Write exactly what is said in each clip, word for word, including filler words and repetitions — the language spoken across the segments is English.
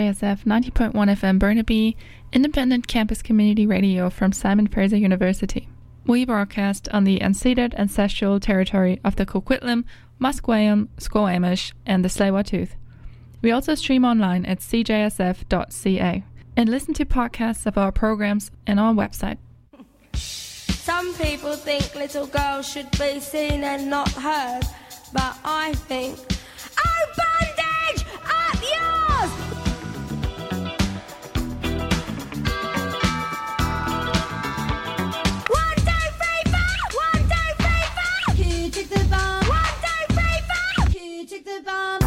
A S F ninety point one F M Burnaby, independent campus community radio from Simon Fraser University. We broadcast on the unceded ancestral territory of the Coquitlam, Musqueam, Squamish, and the Tsleil-Waututh. We also stream online at c j s f dot c a and listen to podcasts of our programs on our website. Some people think little girls should be seen and not heard, but I think, oh, bandage, up yours! One, two, three, four! One, two, three, four! Who took the bomb? One, two, three, four! Who took the bomb?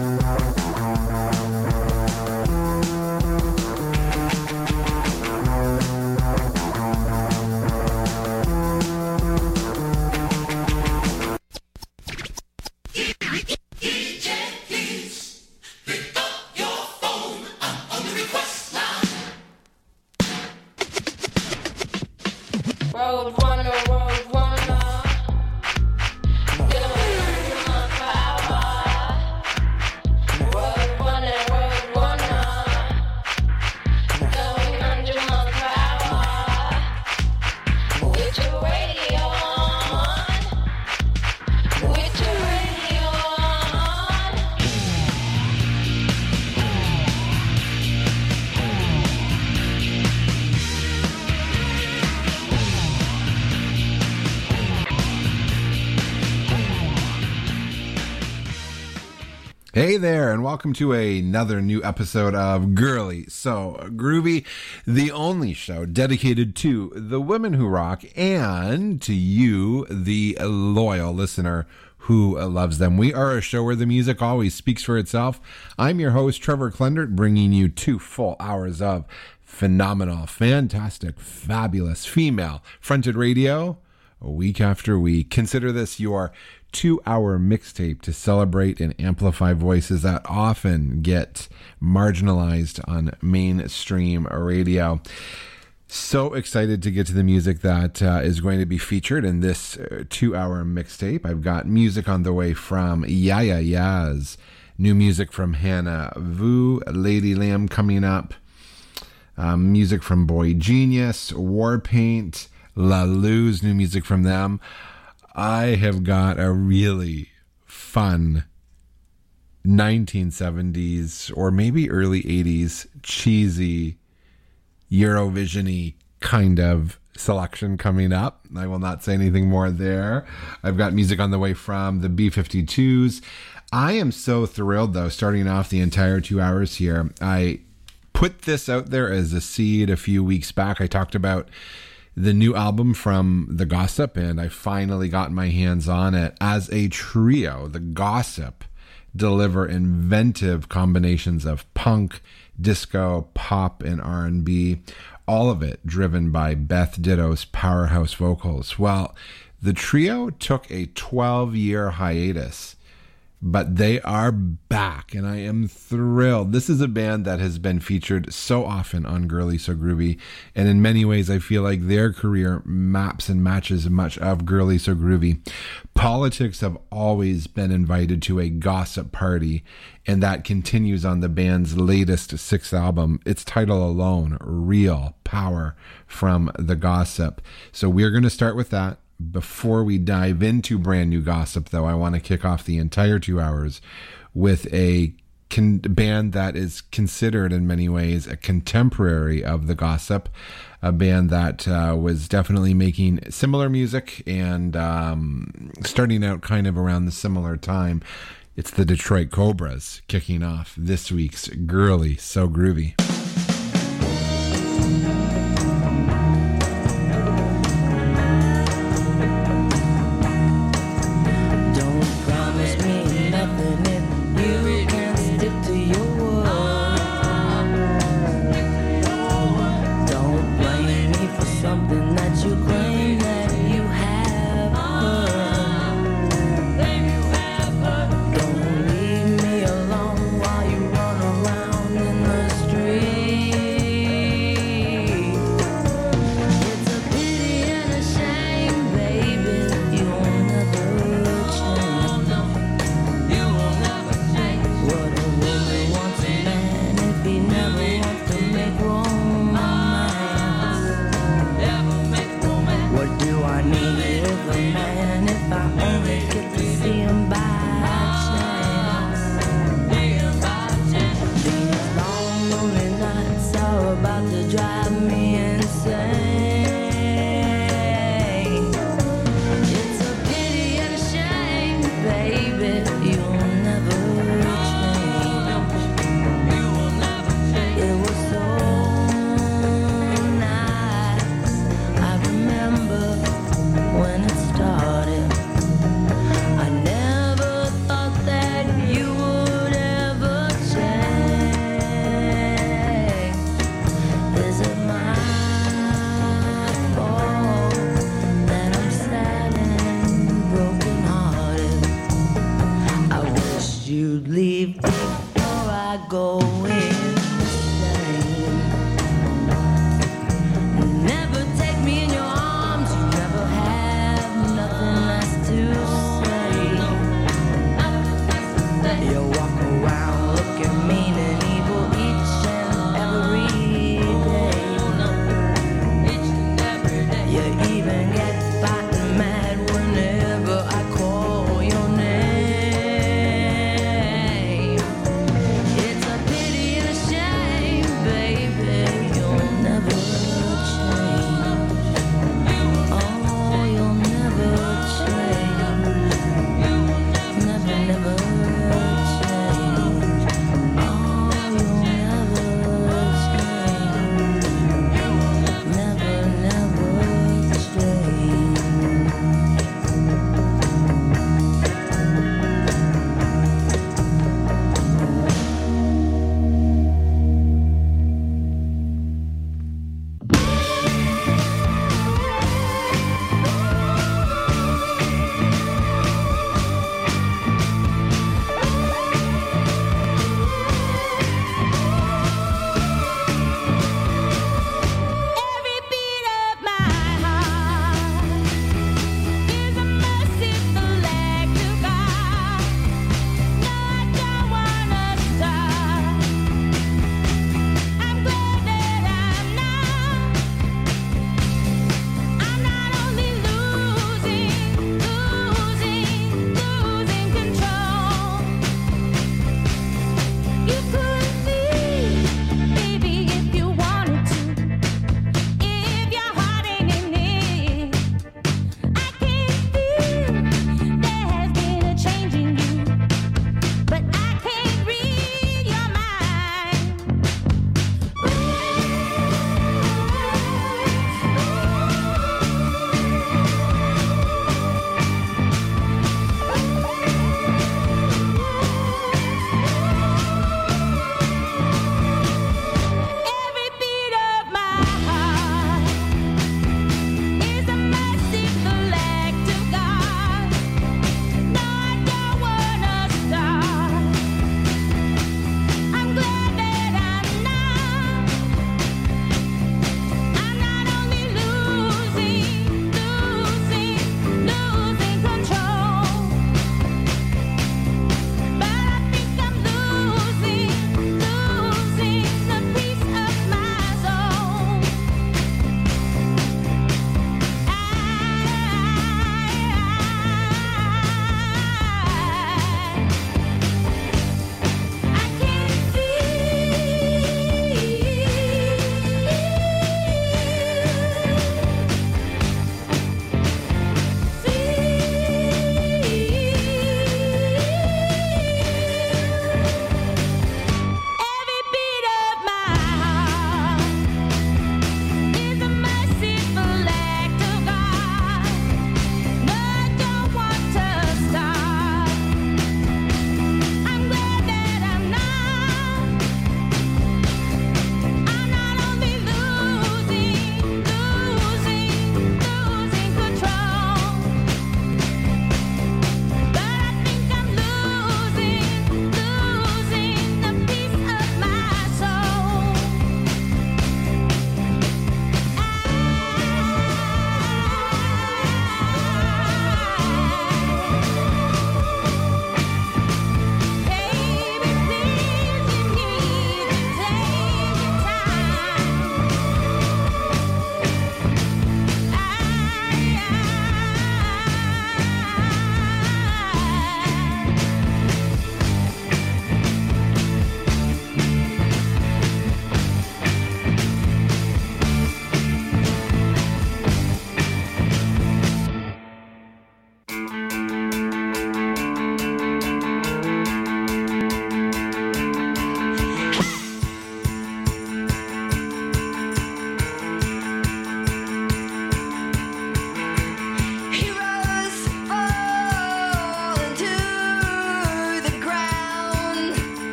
Road runner, road runner, going under my power. Road runner, road runner, going under my power. With your radio on, with your radio on. Hey there, and welcome to another new episode of Girly So Groovy, the only show dedicated to the women who rock and to you, the loyal listener who loves them. We are a show where the music always speaks for itself. I'm your host, Trevor Klendert, bringing you two full hours of phenomenal, fantastic, fabulous female fronted radio week after week. Consider this your two-hour mixtape to celebrate and amplify voices that often get marginalized on mainstream radio. So excited to get to the music that uh, is going to be featured in this uh, two-hour mixtape. I've got music on the way from Yaya Yaz, new music from Hannah Vu, Lady Lamb coming up, um, music from Boy Genius, Warpaint, La Luz, new music from them. I have got a really fun nineteen seventies or maybe early eighties cheesy Eurovision-y kind of selection coming up. I will not say anything more there. I've got music on the way from the B fifty-twos. I am so thrilled, though, starting off the entire two hours here. I put this out there as a seed a few weeks back. I talked about the new album from The Gossip, and I finally got my hands on it. As a trio, The Gossip deliver inventive combinations of punk, disco, pop, and R and B, all of it driven by Beth Ditto's powerhouse vocals. Well, the trio took a twelve-year hiatus, but they are back, and I am thrilled. This is a band that has been featured so often on Girly So Groovy, and in many ways I feel like their career maps and matches much of Girly So Groovy. Politics have always been invited to a gossip party, and that continues on the band's latest sixth album, its title alone, Real Power from The Gossip. So we're going to start with that. Before we dive into brand new gossip, though, I want to kick off the entire two hours with a con- band that is considered in many ways a contemporary of The Gossip, a band that uh, was definitely making similar music and um, starting out kind of around the similar time. It's the Detroit Cobras kicking off this week's Girly So Groovy. While you run around in the street.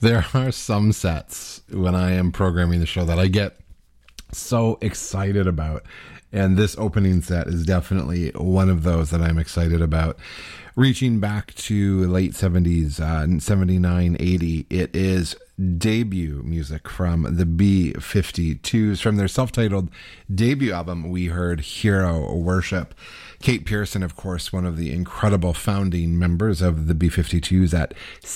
There are some sets when I am programming the show that I get so excited about. And this opening set is definitely one of those that I'm excited about. Reaching back to late seventies, uh, seventy-nine, eighty, it is debut music from the B fifty-twos. From their self-titled debut album, we heard Hero Worship. Kate Pierson, of course, one of the incredible founding members of the B fifty-twos at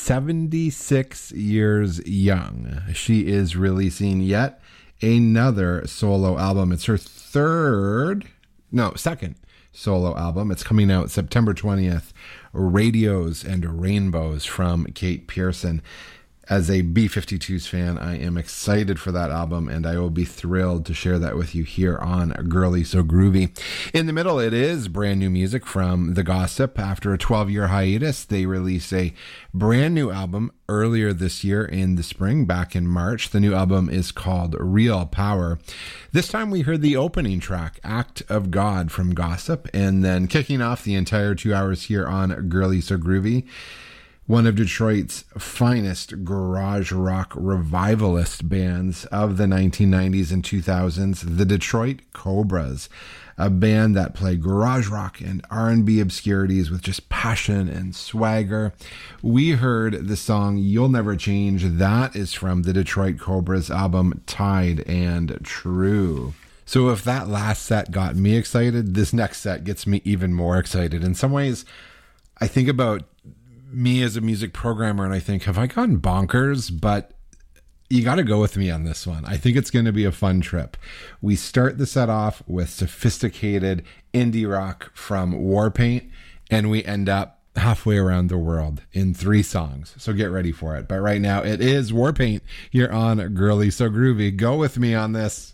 seventy-six years young. She is releasing yet another solo album. It's her third, no, second solo album. It's coming out September twentieth. Radios and Rainbows from Kate Pierson. As a B fifty-twos fan, I am excited for that album, and I will be thrilled to share that with you here on Girly So Groovy. In the middle, it is brand new music from The Gossip. After a twelve-year hiatus, they released a brand new album earlier this year in the spring, back in March. The new album is called Real Power. This time we heard the opening track, Act of God, from Gossip, and then kicking off the entire two hours here on Girly So Groovy, one of Detroit's finest garage rock revivalist bands of the nineteen nineties and two thousands, the Detroit Cobras, a band that played garage rock and R and B obscurities with just passion and swagger. We heard the song You'll Never Change. That is from the Detroit Cobras album Tide and True. So if that last set got me excited, this next set gets me even more excited. In some ways, I think about me as a music programmer and I think, have I gone bonkers? But you got to go with me on this one. I think it's going to be a fun trip. We start the set off with sophisticated indie rock from Warpaint, and we end up halfway around the world in three songs. So get ready for it. But right now it is Warpaint here on Girly So Groovy. Go with me on this.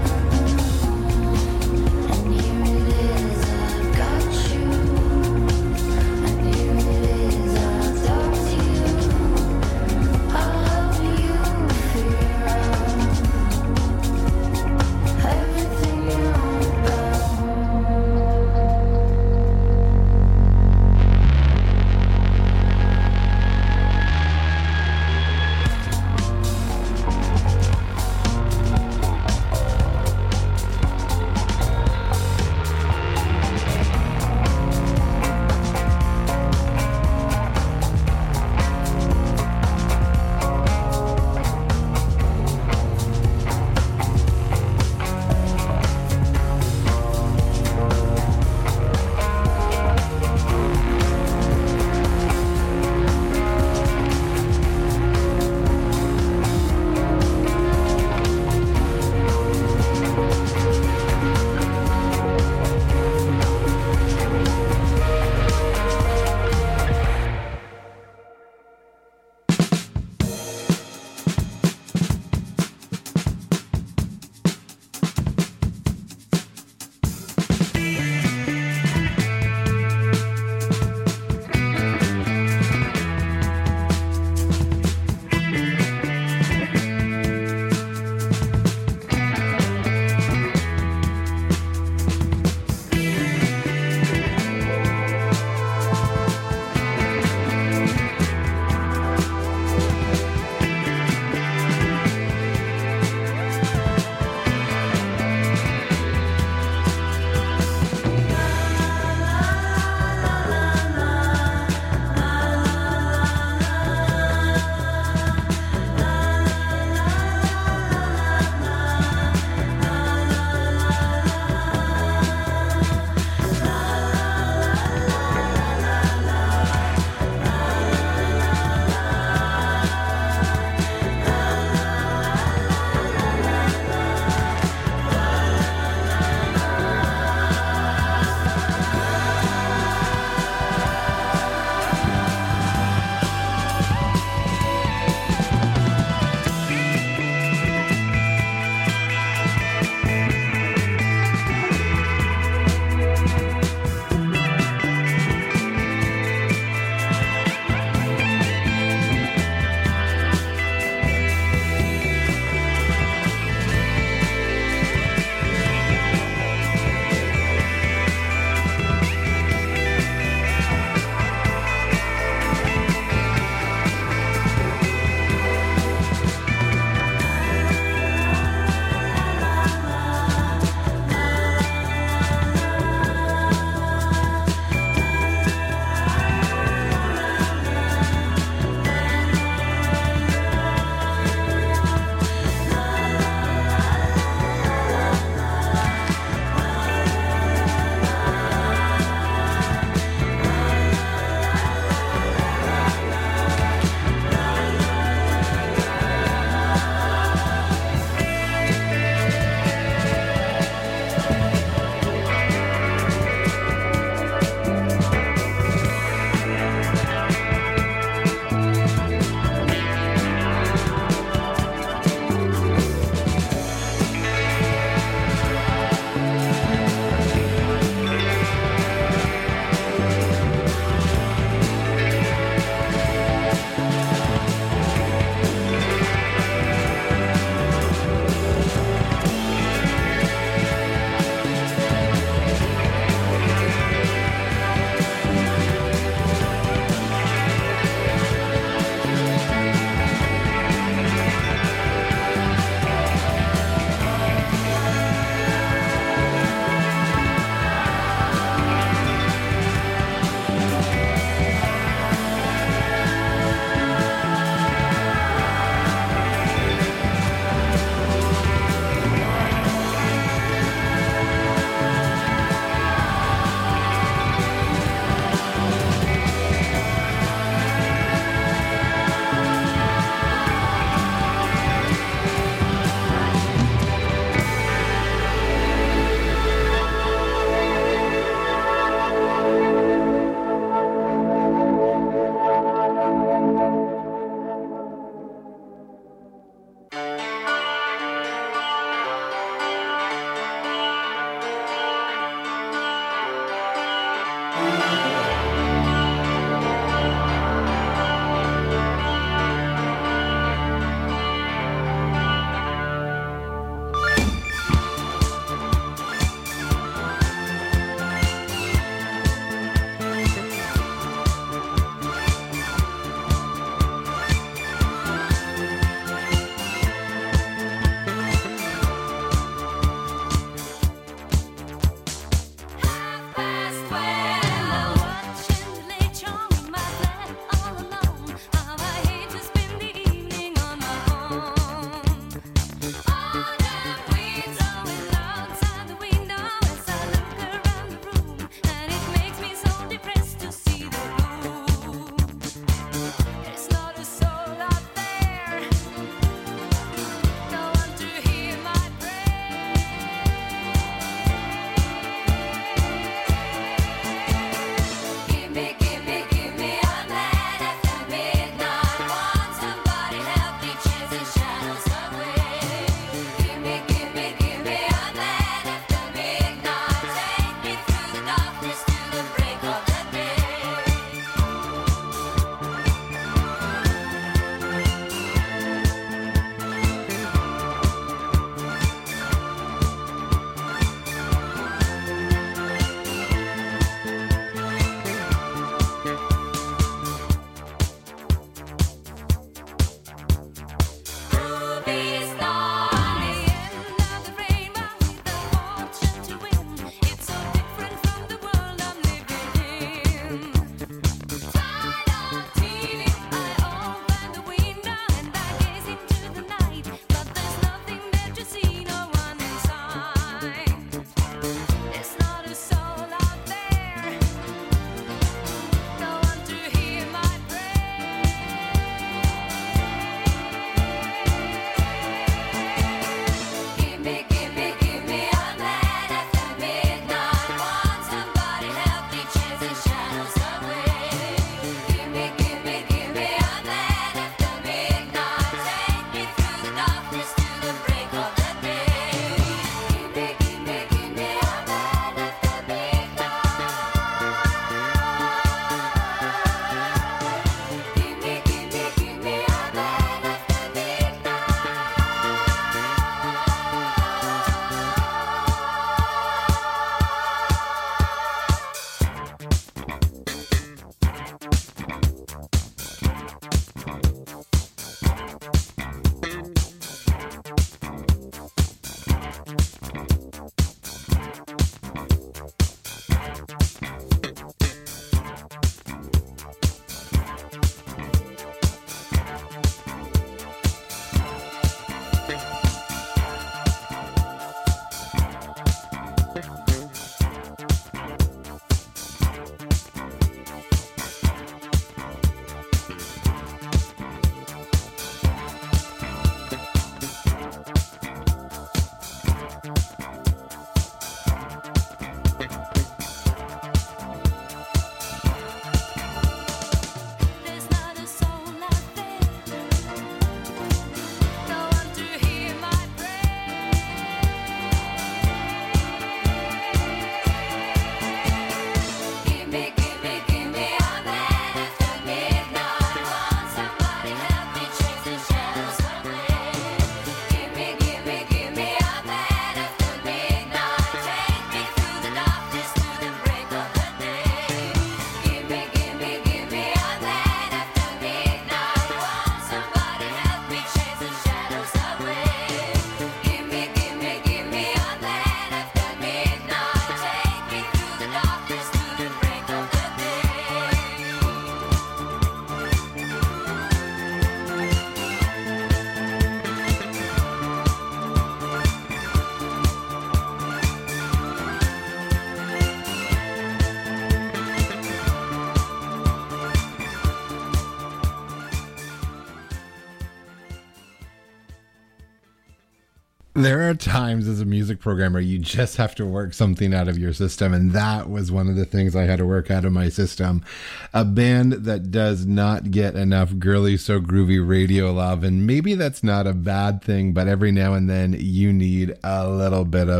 There are times as a music programmer you just have to work something out of your system, and that was one of the things I had to work out of my system. A band that does not get enough Girly So Groovy radio love, and maybe that's not a bad thing, but every now and then you need a little bit of